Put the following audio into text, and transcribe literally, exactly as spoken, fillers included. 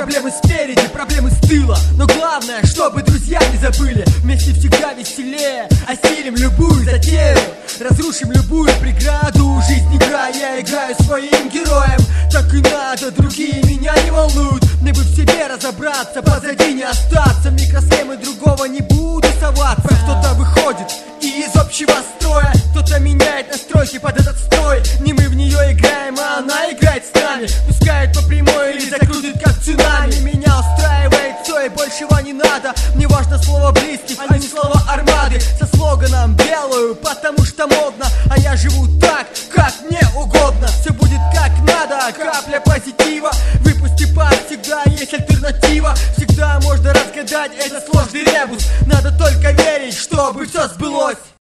Проблемы спереди, проблемы с тыла. Но главное, чтобы друзья не забыли. Вместе всегда веселее. Осилим любую затею, разрушим любую преграду. Жизнь игра, я играю своим героем. Так и надо, другие меня не волнуют. Мне бы в себе разобраться, позади не остаться. В микросхемы другого не буду соваться. Кто-то выходит из общего строя, кто-то меняет настройки под этот строй. Не мы в нее играем, а она играет с нами. Пускает по прямой или закрутит как цунами. Меня устраивает все и большего не надо. Мне важно слово близких, а не слово армады. Со слоганом делаю, потому что модно. А я живу так, как мне угодно. Все будет как надо, капля позитива. Выпусти пар, всегда есть альтернатива. Всегда можно разгадать этот сложный ребус. Надо только верить, чтобы все сбылось.